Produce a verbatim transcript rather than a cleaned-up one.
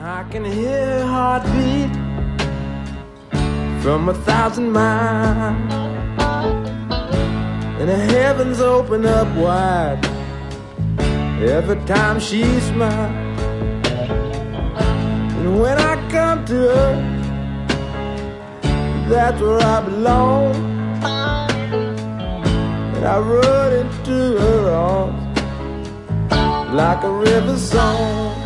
I can hear her heartbeat from a thousand miles, and the heavens open up wide every time she smiles. And when I come to her, that's where I belong, and I run into her arms like a river song.